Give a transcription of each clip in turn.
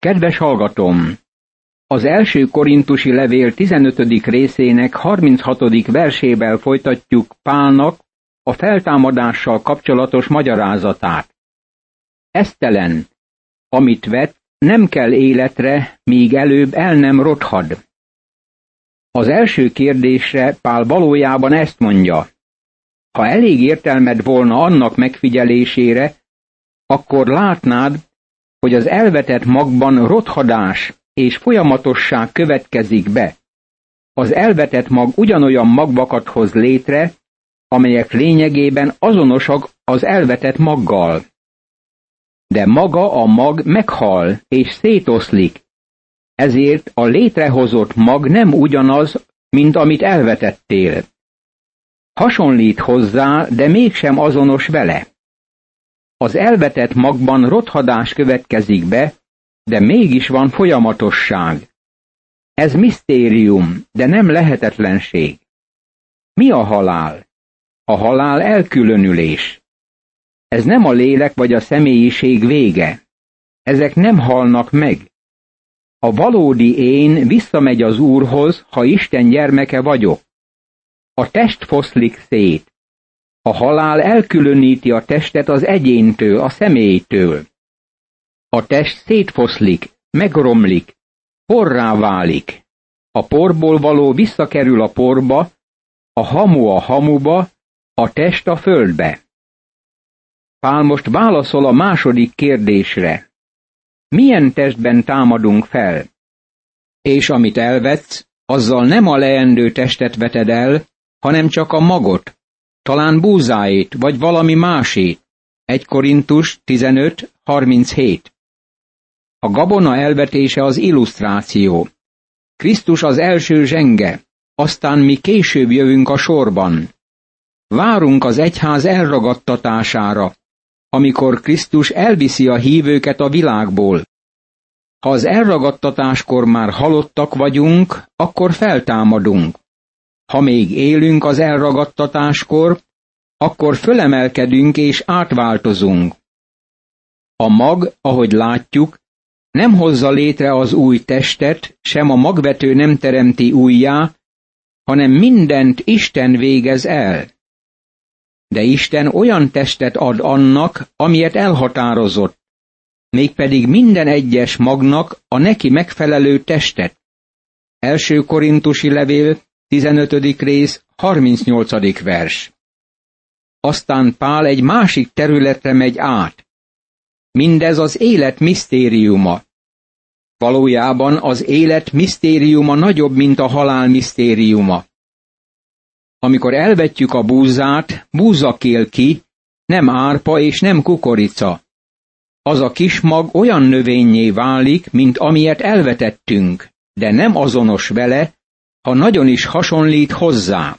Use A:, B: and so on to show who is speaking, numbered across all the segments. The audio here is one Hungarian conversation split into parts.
A: Kedves hallgatom! Az első korintusi levél 15. részének 36. versével folytatjuk Pálnak a feltámadással kapcsolatos magyarázatát. Esztelen, amit vett, nem kell életre, míg előbb el nem rothad. Az első kérdésre Pál valójában ezt mondja: ha elég értelmed volna annak megfigyelésére, akkor látnád, hogy az elvetett magban rothadás és folyamatosság következik be. Az elvetett mag ugyanolyan magvakat hoz létre, amelyek lényegében azonosak az elvetett maggal. De maga a mag meghal és szétoszlik, ezért a létrehozott mag nem ugyanaz, mint amit elvetettél. Hasonlít hozzá, de mégsem azonos vele. Az elvetett magban rothadás következik be, de mégis van folyamatosság. Ez misztérium, de nem lehetetlenség. Mi a halál? A halál elkülönülés. Ez nem a lélek vagy a személyiség vége. Ezek nem halnak meg. A valódi én visszamegy az Úrhoz, ha Isten gyermeke vagyok. A test foszlik szét. A halál elkülöníti a testet az egyéntől, a személytől. A test szétfoszlik, megromlik, porrá válik. A porból való visszakerül a porba, a hamu a hamuba, a test a földbe. Pál most válaszol a második kérdésre. Milyen testben támadunk fel? És amit elvetsz, azzal nem a leendő testet veted el, hanem csak a magot, talán búzáét, vagy valami másét. 1 Korintus 15:37. A gabona elvetése az illusztráció. Krisztus az első zsenge, aztán mi később jövünk a sorban. Várunk az egyház elragadtatására, amikor Krisztus elviszi a hívőket a világból. Ha az elragadtatáskor már halottak vagyunk, akkor feltámadunk. Ha még élünk az elragadtatáskor, akkor fölemelkedünk és átváltozunk. A mag, ahogy látjuk, nem hozza létre az új testet, sem a magvető nem teremti újjá, hanem mindent Isten végez el. De Isten olyan testet ad annak, amilyet elhatározott, mégpedig minden egyes magnak a neki megfelelő testet. 1 Korintusi levél, 15. rész, 38. vers. Aztán Pál egy másik területre megy át. Mindez az élet misztériuma. Valójában az élet misztériuma nagyobb, mint a halál misztériuma. Amikor elvetjük a búzát, búza kél ki, nem árpa és nem kukorica. Az a kis mag olyan növényé válik, mint amilyet elvetettünk, de nem azonos vele, ha nagyon is hasonlít hozzá.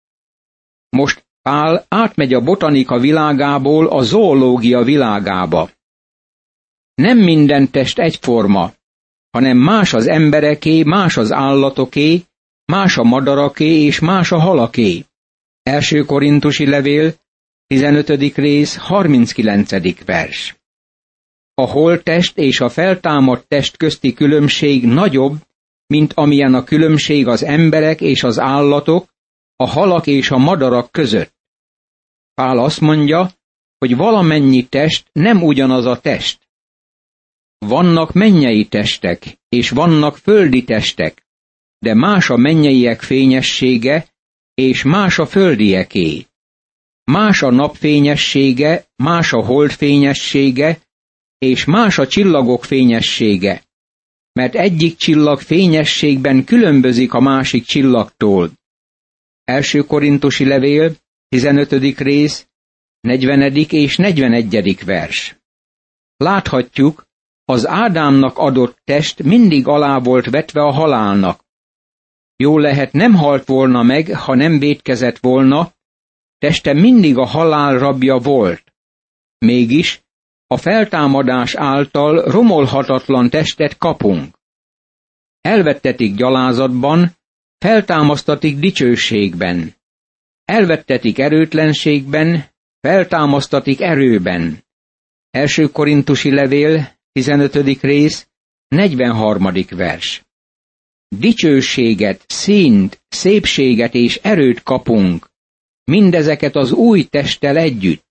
A: Most Pál átmegy a botanika világából a zoológia világába. Nem minden test egyforma, hanem más az embereké, más az állatoké, más a madaraké és más a halaké. 1 Korintusi levél, 15. rész, 39. vers. A holttest és a feltámadt test közti különbség nagyobb, mint amilyen a különbség az emberek és az állatok, a halak és a madarak között. Pál azt mondja, hogy valamennyi test nem ugyanaz a test. Vannak mennyei testek, és vannak földi testek, de más a mennyeiek fényessége, és más a földieké. Más a nap fényessége, más a hold fényessége, és más a csillagok fényessége. Mert egyik csillag fényességben különbözik a másik csillagtól. 1 Korintusi levél, 15. rész, 40. és 41. vers. Láthatjuk, az Ádámnak adott test mindig alá volt vetve a halálnak. Jól lehet, nem halt volna meg, ha nem vétkezett volna, teste mindig a halál rabja volt. Mégis a feltámadás által romolhatatlan testet kapunk. Elvettetik gyalázatban, feltámasztatik dicsőségben. Elvettetik erőtlenségben, feltámasztatik erőben. 1 Korintusi levél, 15. rész, 43. vers. Dicsőséget, színt, szépséget és erőt kapunk, mindezeket az új testtel együtt.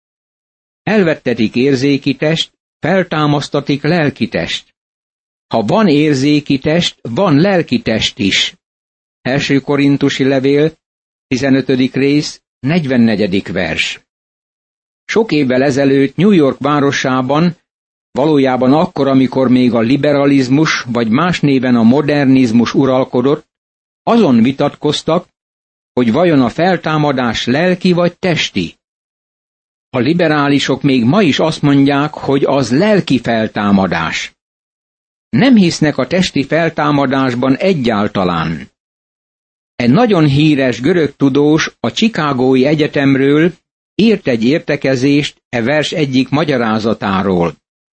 A: Elvettetik érzéki test, feltámasztatik lelki test. Ha van érzéki test, van lelki test is. 1. Korintusi levél, 15. rész, 44. vers. Sok évvel ezelőtt New York városában, valójában akkor, amikor még a liberalizmus, vagy más néven a modernizmus uralkodott, azon vitatkoztak, hogy vajon a feltámadás lelki vagy testi. A liberálisok még ma is azt mondják, hogy az lelki feltámadás. Nem hisznek a testi feltámadásban egyáltalán. Egy nagyon híres görög tudós a Chicagói Egyetemről írt egy értekezést e vers egyik magyarázatáról.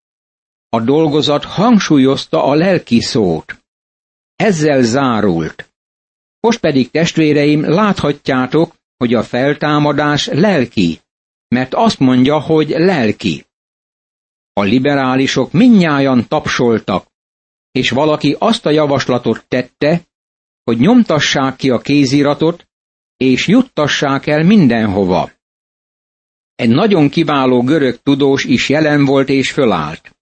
A: A dolgozat hangsúlyozta a lelki szót. Ezzel zárult. Most pedig, testvéreim, láthatjátok, hogy a feltámadás lelki, mert azt mondja, hogy lelki. A liberálisok mindnyájan tapsoltak, és valaki azt a javaslatot tette, hogy nyomtassák ki a kéziratot, és juttassák el mindenhova. Egy nagyon kiváló görög tudós is jelen volt és fölállt.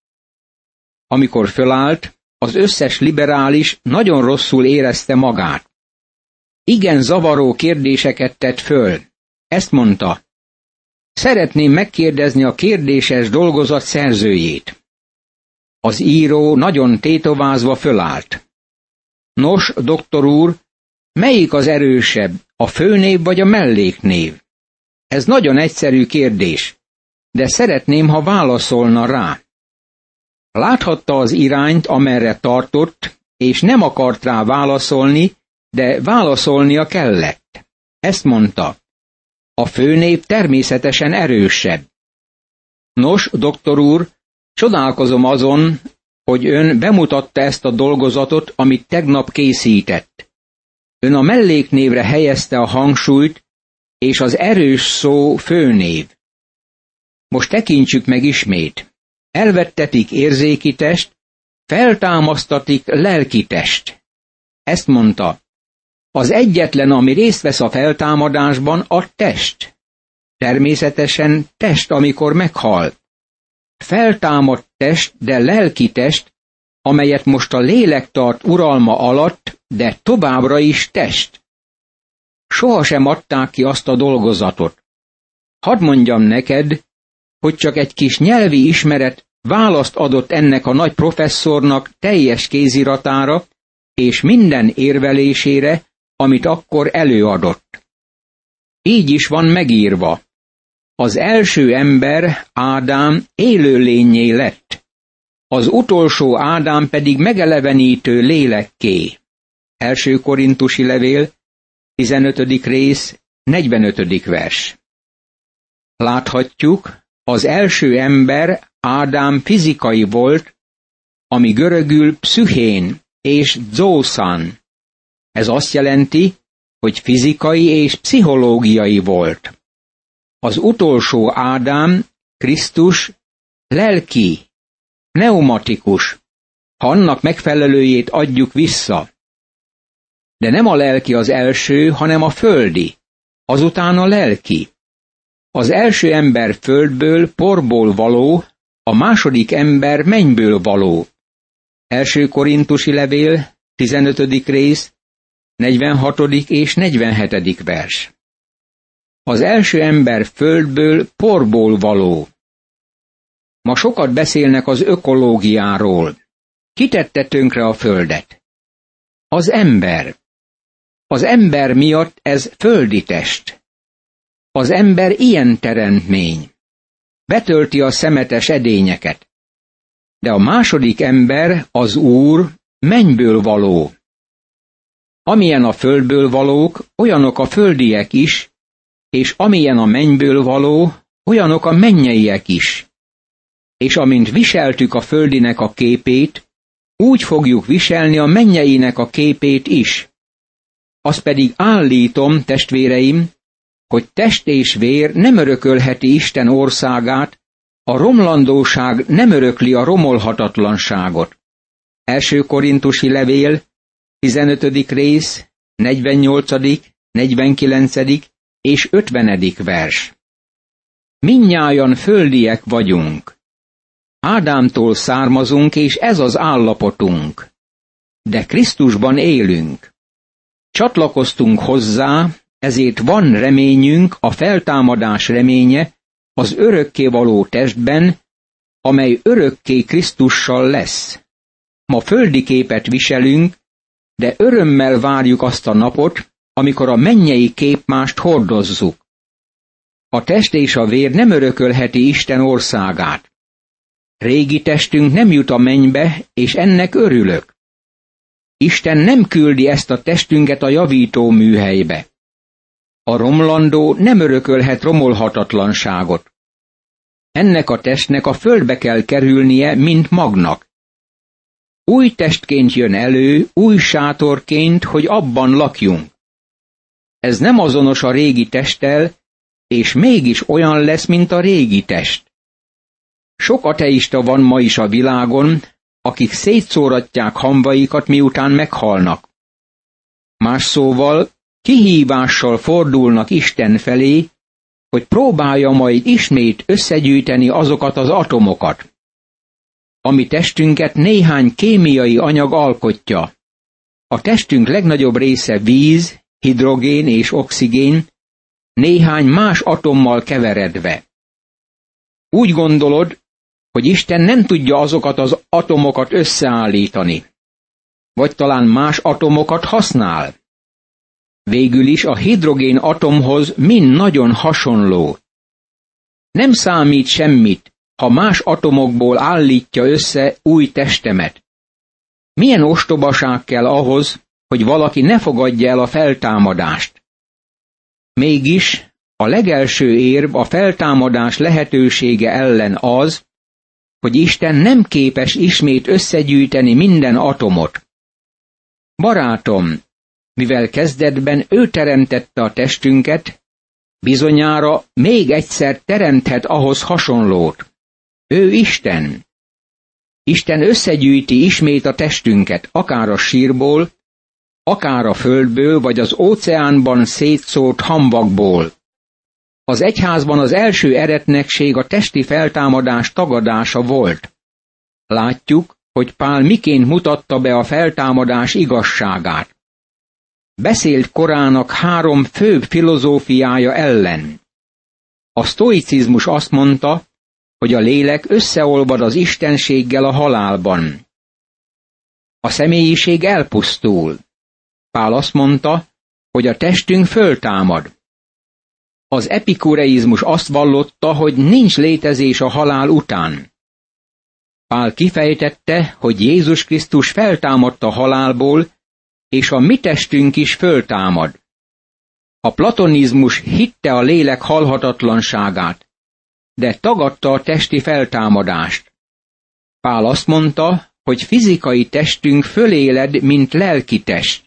A: Amikor fölállt, az összes liberális nagyon rosszul érezte magát. Igen zavaró kérdéseket tett föl. Ezt mondta: szeretném megkérdezni a kérdéses dolgozat szerzőjét. Az író nagyon tétovázva fölállt. Nos, doktor úr, melyik az erősebb, a főnév vagy a melléknév? Ez nagyon egyszerű kérdés, de szeretném, ha válaszolna rá. Láthatta az irányt, amerre tartott, és nem akart rá válaszolni, de válaszolnia kellett. Ezt mondta: a főnév természetesen erősebb. Nos, doktor úr, csodálkozom azon, hogy ön bemutatta ezt a dolgozatot, amit tegnap készített. Ön a melléknévre helyezte a hangsúlyt, és az erős szó főnév. Most tekintsük meg ismét. Elvettetik érzéki test, feltámasztatik lelki test. Ezt mondta: az egyetlen, ami részt vesz a feltámadásban, a test. Természetesen test, amikor meghal. Feltámadt test, de lelki test, amelyet most a lélek tart uralma alatt, de továbbra is test. Sohasem adták ki azt a dolgozatot. Hadd mondjam neked, hogy csak egy kis nyelvi ismeret választ adott ennek a nagy professzornak teljes kéziratára és minden érvelésére, amit akkor előadott. Így is van megírva: az első ember, Ádám, élőlénnyé lett, az utolsó Ádám pedig megelevenítő lélekké. 1. Korintusi levél, 15. rész, 45. vers. Láthatjuk, az első ember, Ádám fizikai volt, ami görögül pszüchén és zószán. Ez azt jelenti, hogy fizikai és pszichológiai volt. Az utolsó Ádám, Krisztus, lelki, pneumatikus, ha annak megfelelőjét adjuk vissza. De nem a lelki az első, hanem a földi, azután a lelki. Az első ember földből, porból való, a második ember mennyből való. 1. Korintusi levél, 15. rész, 46. és 47. vers. Az első ember földből, porból való. Ma sokat beszélnek az ökológiáról. Ki tette tönkre a földet? Az ember. Az ember miatt ez földi test. Az ember ilyen teremtmény. Betölti a szemetes edényeket. De a második ember, az Úr, mennyből való. Amilyen a földből valók, olyanok a földiek is, és amilyen a mennyből való, olyanok a mennyeiek is. És amint viseltük a földinek a képét, úgy fogjuk viselni a mennyeinek a képét is. Azt pedig állítom, testvéreim, hogy test és vér nem örökölheti Isten országát, a romlandóság nem örökli a romolhatatlanságot. Első Korintusi levél, 15. rész, 48., 49. és 50. vers. Mindnyájan földiek vagyunk. Ádámtól származunk, és ez az állapotunk. De Krisztusban élünk. Csatlakoztunk hozzá, ezért van reményünk, a feltámadás reménye, az örökkévaló testben, amely örökké Krisztussal lesz. Ma földi képet viselünk, de örömmel várjuk azt a napot, amikor a mennyei képmást hordozzuk. A test és a vér nem örökölheti Isten országát. Régi testünk nem jut a mennybe, és ennek örülök. Isten nem küldi ezt a testünket a javító műhelybe. A romlandó nem örökölhet romolhatatlanságot. Ennek a testnek a földbe kell kerülnie, mint magnak. Új testként jön elő, új sátorként, hogy abban lakjunk. Ez nem azonos a régi testtel, és mégis olyan lesz, mint a régi test. Sok ateista van ma is a világon, akik szétszóratják hamvaikat, miután meghalnak. Más szóval, kihívással fordulnak Isten felé, hogy próbálja majd ismét összegyűjteni azokat az atomokat. A mi testünket néhány kémiai anyag alkotja. A testünk legnagyobb része víz, hidrogén és oxigén, néhány más atommal keveredve. Úgy gondolod, hogy Isten nem tudja azokat az atomokat összeállítani. Vagy talán más atomokat használ. Végül is a hidrogén atomhoz mind nagyon hasonló. Nem számít semmit, ha más atomokból állítja össze új testemet. Milyen ostobaság kell ahhoz, hogy valaki ne fogadja el a feltámadást. Mégis a legelső érv a feltámadás lehetősége ellen az, hogy Isten nem képes ismét összegyűjteni minden atomot. Barátom, mivel kezdetben ő teremtette a testünket, bizonyára még egyszer teremthet ahhoz hasonlót. Ő Isten. Isten összegyűjti ismét a testünket, akár a sírból, akár a földből, vagy az óceánban szétszórt hamvakból. Az egyházban az első eretnekség a testi feltámadás tagadása volt. Látjuk, hogy Pál miként mutatta be a feltámadás igazságát. Beszélt korának 3 főbb filozófiája ellen. A sztoicizmus azt mondta, hogy a lélek összeolvad az istenséggel a halálban. A személyiség elpusztul. Pál azt mondta, hogy a testünk föltámad. Az epikureizmus azt vallotta, hogy nincs létezés a halál után. Pál kifejtette, hogy Jézus Krisztus feltámadt a halálból, és a mi testünk is föltámad. A platonizmus hitte a lélek halhatatlanságát, de tagadta a testi feltámadást. Pál azt mondta, hogy fizikai testünk föléled, mint lelki test.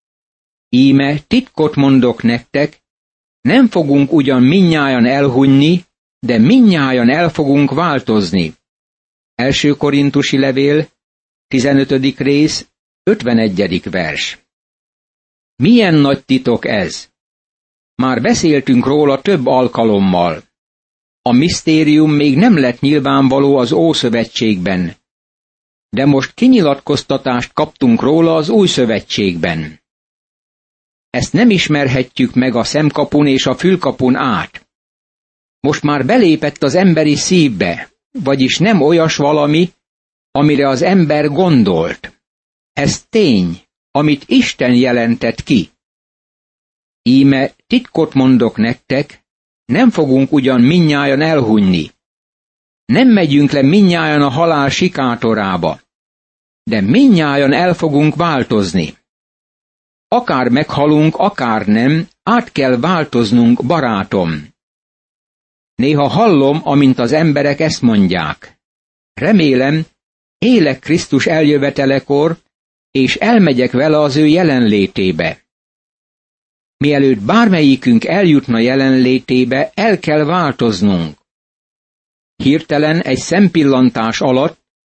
A: Íme titkot mondok nektek, nem fogunk ugyan mindnyájan elhunyni, de mindnyájan el fogunk változni. Első Korintusi levél, 15. rész, 51. vers. Milyen nagy titok ez? Már beszéltünk róla több alkalommal. A misztérium még nem lett nyilvánvaló az Ószövetségben, de most kinyilatkoztatást kaptunk róla az Új Szövetségben. Ezt nem ismerhetjük meg a szemkapun és a fülkapun át. Most már belépett az emberi szívbe, vagyis nem olyas valami, amire az ember gondolt. Ez tény, amit Isten jelentett ki. Íme titkot mondok nektek, nem fogunk ugyan mindnyájan elhunyni. Nem megyünk le mindnyájan a halál sikátorába, de mindnyájan el fogunk változni. Akár meghalunk, akár nem, át kell változnunk, barátom. Néha hallom, amint az emberek ezt mondják. Remélem, élek Krisztus eljövetelekor, és elmegyek vele az ő jelenlétébe. Mielőtt bármelyikünk eljutna jelenlétébe, el kell változnunk. Hirtelen egy szempillantás alatt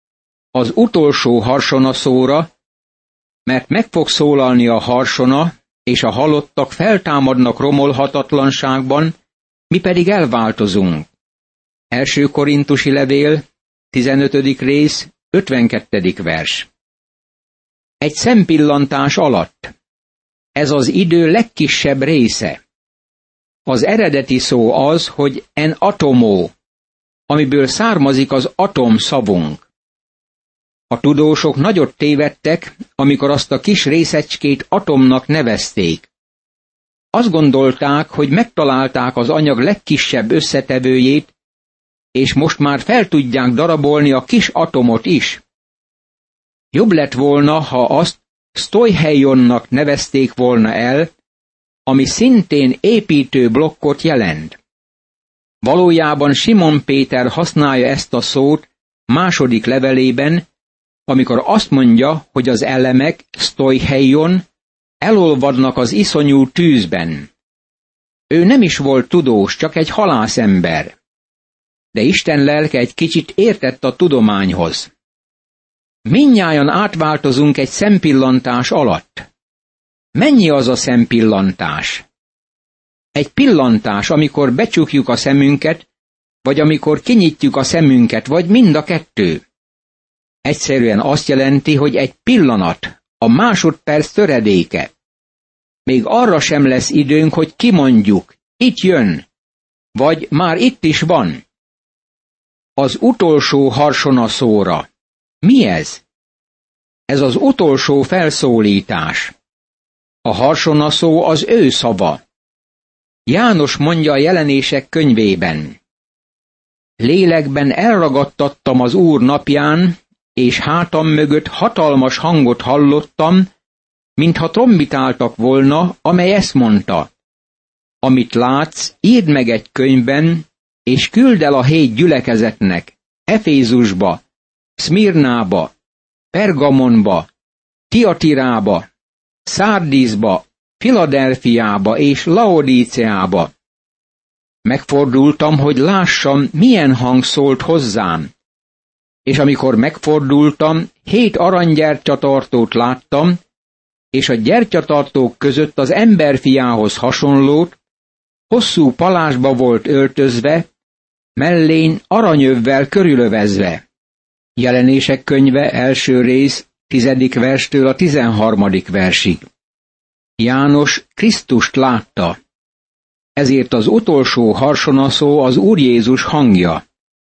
A: az utolsó harsona szóra, mert meg fog szólalni a harsona, és a halottak feltámadnak romolhatatlanságban, mi pedig elváltozunk. 1. Korintusi levél, 15. rész, 52. vers. Egy szempillantás alatt. Ez az idő legkisebb része. Az eredeti szó az, hogy en atomó, amiből származik az atom szavunk. A tudósok nagyot tévedtek, amikor azt a kis részecskét atomnak nevezték. Azt gondolták, hogy megtalálták az anyag legkisebb összetevőjét, és most már fel tudják darabolni a kis atomot is. Jobb lett volna, ha azt sztojheljonnak nevezték volna el, ami szintén építő blokkot jelent. Valójában Simon Péter használja ezt a szót második levelében, amikor azt mondja, hogy az elemek sztojheljon elolvadnak az iszonyú tűzben. Ő nem is volt tudós, csak egy halászember. De Isten lelke egy kicsit értett a tudományhoz. Mindnyájan átváltozunk egy szempillantás alatt. Mennyi az a szempillantás? Egy pillantás, amikor becsukjuk a szemünket, vagy amikor kinyitjuk a szemünket, vagy mind a kettő. Egyszerűen azt jelenti, hogy egy pillanat, a másodperc töredéke. Még arra sem lesz időnk, hogy kimondjuk, itt jön, vagy már itt is van. Az utolsó harsona szóra. Mi ez? Ez az utolsó felszólítás. A harsona szó az ő szava. János mondja a Jelenések könyvében. Lélekben elragadtattam az Úr napján, és hátam mögött hatalmas hangot hallottam, mintha trombitáltak volna, amely ezt mondta. Amit látsz, írd meg egy könyvben, és küld el a 7 gyülekezetnek, Efézusba, Szmirnába, Pergamonba, Tiatirába, Szárdiszba, Filadelfiába és Laodíceába. Megfordultam, hogy lássam, milyen hang szólt hozzám. És amikor megfordultam, 7 aranygyertyatartót láttam, és a gyertyatartók között az emberfiához hasonlót, hosszú palásba volt öltözve, mellén aranyövvel körülövezve. Jelenések könyve 1. rész, 10. verstől a 13. versig. János Krisztust látta. Ezért az utolsó harsonaszó az Úr Jézus hangja.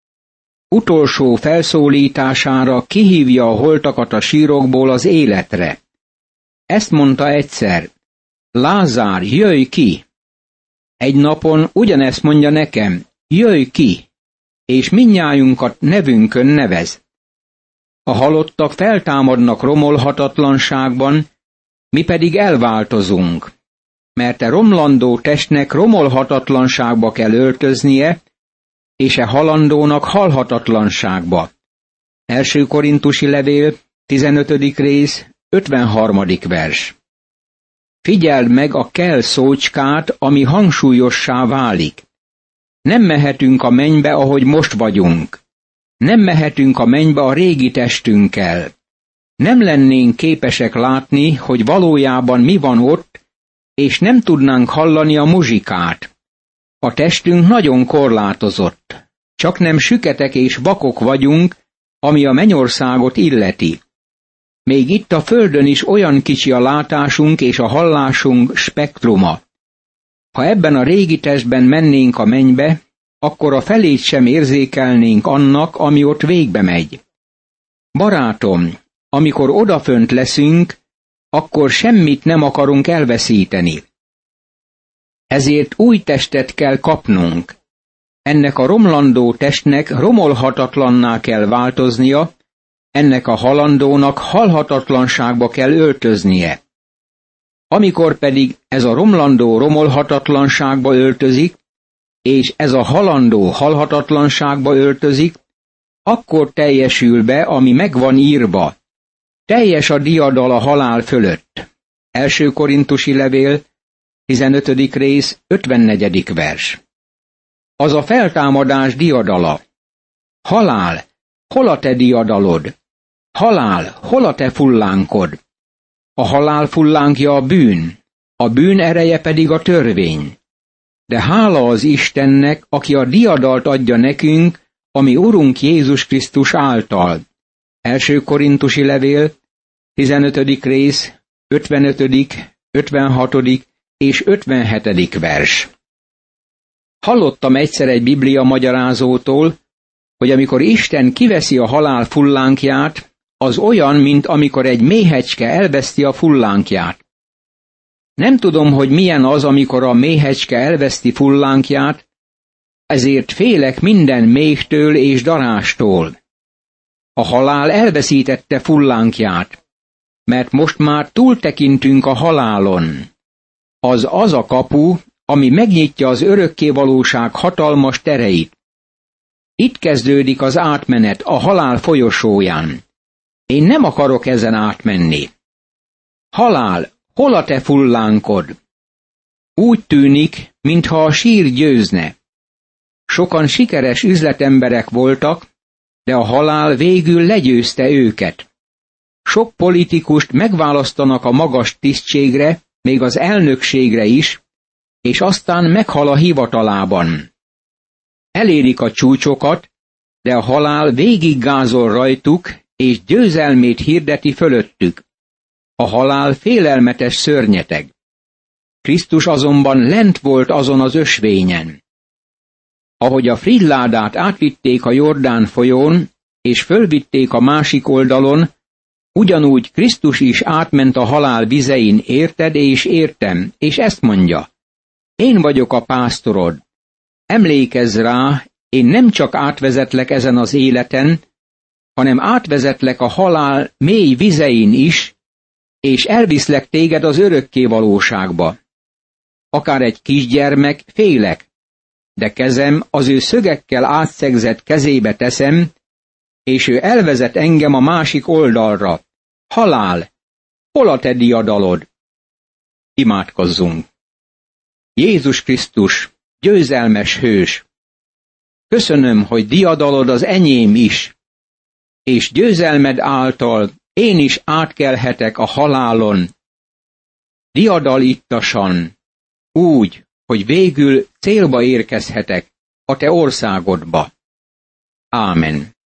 A: Utolsó felszólítására kihívja a holtakat a sírokból az életre. Ezt mondta egyszer, Lázár, jöjj ki! Egy napon ugyanezt mondja nekem, jöjj ki! És mindnyájunkat nevünkön nevez. A halottak feltámadnak romolhatatlanságban, mi pedig elváltozunk, mert a romlandó testnek romolhatatlanságba kell öltöznie, és a halandónak halhatatlanságba. 1. Korintusi levél, 15. rész, 53. vers. Figyeld meg a kell szócskát, ami hangsúlyossá válik. Nem mehetünk a mennybe, ahogy most vagyunk. Nem mehetünk a mennybe a régi testünkkel. Nem lennénk képesek látni, hogy valójában mi van ott, és nem tudnánk hallani a muzsikát. A testünk nagyon korlátozott. Csak nem süketek és vakok vagyunk, ami a mennyországot illeti. Még itt a földön is olyan kicsi a látásunk és a hallásunk spektruma. Ha ebben a régi testben mennénk a mennybe, akkor a felét sem érzékelnénk annak, ami ott végbe megy. Barátom, amikor odafönt leszünk, akkor semmit nem akarunk elveszíteni. Ezért új testet kell kapnunk. Ennek a romlandó testnek romolhatatlanná kell változnia, ennek a halandónak halhatatlanságba kell öltöznie. Amikor pedig ez a romlandó romolhatatlanságba öltözik, és ez a halandó halhatatlanságba öltözik, akkor teljesül be, ami meg van írva. Teljes a diadal a halál fölött. 1. Korintusi levél, 15. rész, 54. vers. Az a feltámadás diadala. Halál, hol a te diadalod? Halál, hol a te fullánkod? A halál fullánkja a bűn ereje pedig a törvény. De hála az Istennek, aki a diadalt adja nekünk, ami Urunk Jézus Krisztus által. 1. Korintusi levél, 15. rész, 55., 56. és 57. vers. Hallottam egyszer egy biblia magyarázótól, hogy amikor Isten kiveszi a halál fullánkját, az olyan, mint amikor egy méhecske elveszti a fullánkját. Nem tudom, hogy milyen az, amikor a méhecske elveszti fullánkját, ezért félek minden méhtől és darástól. A halál elveszítette fullánkját, mert most már túltekintünk a halálon. Az a kapu, ami megnyitja az örökkévalóság hatalmas tereit. Itt kezdődik az átmenet a halál folyosóján. Én nem akarok ezen átmenni. Halál, hol a te fullánkod? Úgy tűnik, mintha a sír győzne. Sokan sikeres üzletemberek voltak, de a halál végül legyőzte őket. Sok politikust megválasztanak a magas tisztségre, még az elnökségre is, és aztán meghal a hivatalában. Elérik a csúcsokat, de a halál végiggázol rajtuk, és győzelmét hirdeti fölöttük. A halál félelmetes szörnyeteg. Krisztus azonban lent volt azon az ösvényen. Ahogy a fridládát átvitték a Jordán folyón, és fölvitték a másik oldalon, ugyanúgy Krisztus is átment a halál vizein, érted és értem, és ezt mondja: én vagyok a pásztorod. Emlékezz rá, én nem csak átvezetlek ezen az életen, hanem átvezetlek a halál mély vizein is, és elviszlek téged az örökké valóságba. Akár egy kisgyermek, félek, de kezem az ő szögekkel átszegzett kezébe teszem, és ő elvezet engem a másik oldalra. Halál, hol a te diadalod? Imádkozzunk! Jézus Krisztus, győzelmes hős! Köszönöm, hogy diadalod az enyém is, és győzelmed által én is átkelhetek a halálon. Diadalittasan, úgy, hogy végül célba érkezhetek a te országodba. Ámen.